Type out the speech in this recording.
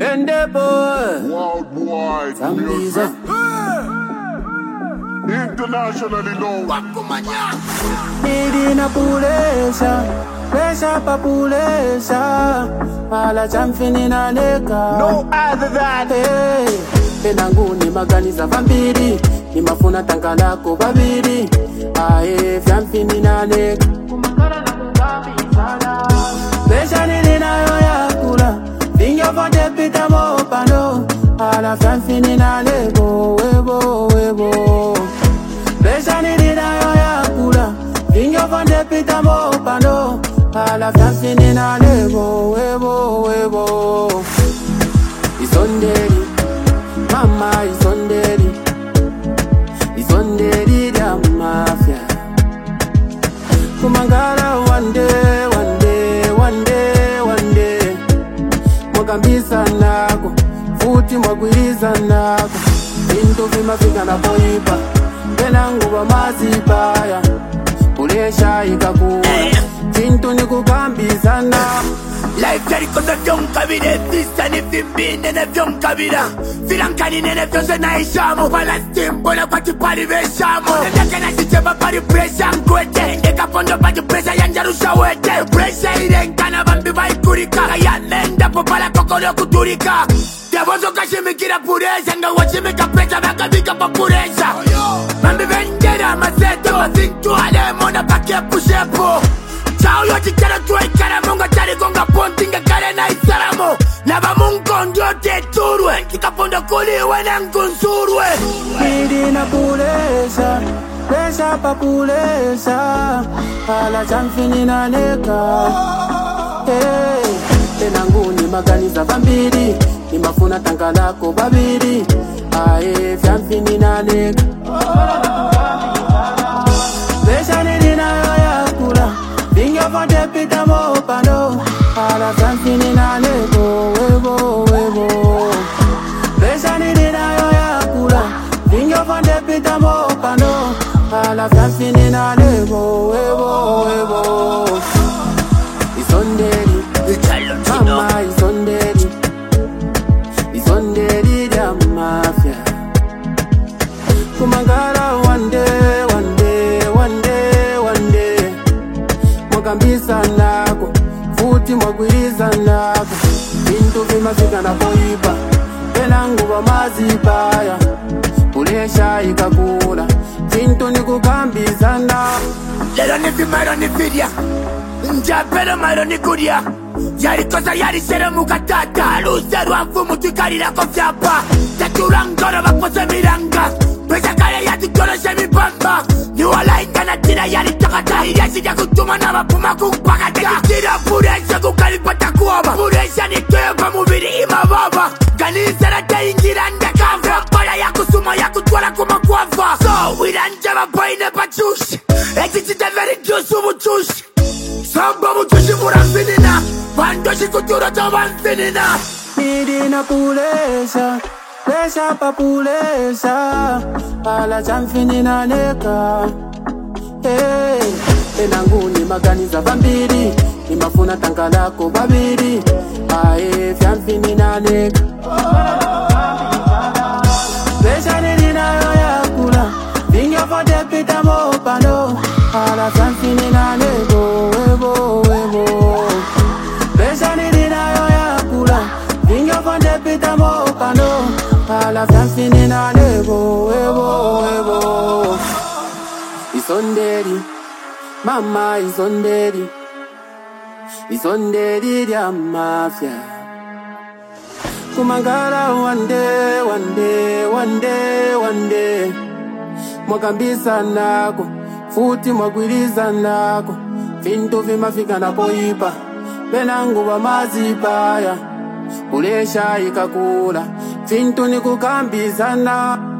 And the boy Worldwide music. Internationally known. Need in a pressure population. Ala champion in a neka. No other than hey. Penangu ni maganiza vampiri. Ni mafuna tanka lako babiri. Ae champion in a neka. Kumakala na kugambi sana. Pressure ni nayo ya kula. Finger for the pita mo pano. Ala champion in a lebo. Webo. Pressure ni nayo ya kula. Finger for the pita mo pano. Ala champion in a lebo. Webo. It's on daddy. Mama is on daddy. It's on daddy, the mafia. Kumangala one day. Mwakambisa nako, futi mwagwiriza nako. Bintu vimafika na poipa, penangu wa mazipaya. Ulesha ikakua, bintu ni kukambisa nako. Life yari kosa vyon kabire. Vista ni vimbine ne vyon kabira. Filankani nene vyon se na ishamo. Palestin bola kwa tipari veshamo. Nendeke na chicheba pari pressure nkwete. Eka pondo pati pressure yanjarusha wete. Pressure irenkana bambi vaikurika. Kaya nenda popala kokolo kuturika. Devozo kashimikira puresha. Nga wachimika pressure vakabika pa puresha. Bambi venjera maseto. Mazintu alemo na pake pushepo. Chao yo chikara tuwa ikara munga chari konga pontinga kare na isaramo. Naba mungo njote turwe. Kikaponda kuliwe na nkunsurwe. Nidi na pulesa, pressure population. Ala chamfini na neka. Hey, penangu ni maganiza vampiri. Ni mafuna tanka lako babiri. Ae chamfini na neka. Pressure ni nayo ya kula. Finger for the pita mo pano. Ala chamfini na lebo. Webo. Pressure ni nayo ya kula. Finger for the pita mo pano. Ala chamfini na lebo. Webo. It's on daddy. Mama is on daddy. It's on daddy, the mafia. Kumangala one day. Mwakambisa nako, futi mwagwiriza nako. Bintu vimafika na poipa, penangu wa mazipaya. Ulesha ikakula, bintu ni kukambisa nako. Lero ni vimero ni vidya. Njapelo maro ni kudia. Yari kosa yari sere mukatata. Luzeru amfumu tukarira kofyapa. Taturangoro bakose miranga. Pesa kare yati koro shemipamba. Ni wala ingana tira yari takata. Iyasi ya kutuma na mapuma kupakata. Tira puresha kukalipata kuwaba. Puresha ni tuyopa mubiri ima baba. Ganisa na taingira ndakava. Pala ya kusuma ya kutwala kumakwafa. So wiranjaba paine pachushi. Exitite veri jusu muchushi. Samba muchushi murafinina. Bandoshi kuturo tabanfinina. Nidi na pulesa, pressure population. Ala chamfini na neka. Hey, penangu ni maganiza vampiri. Ni mafuna tanka lako babiri. Ae chamfini na neka. Pressure ni nayo ya kula. Finger for the pita mo pano. Ala chamfini na lebo. Webo. Pressure ni nayo ya kula. Finger for the pita mo pano. Ala chamfini na lebo. Webo. It's on daddy. Mama is on daddy. It's on daddy, the mafia. Kumangala one day. Mwakambisa nako, futi mwagwiriza nako. Vintu vimafika na poipa, penangu wa mazipaya. Ulesha ikakula, vintu ni kukambisa nako.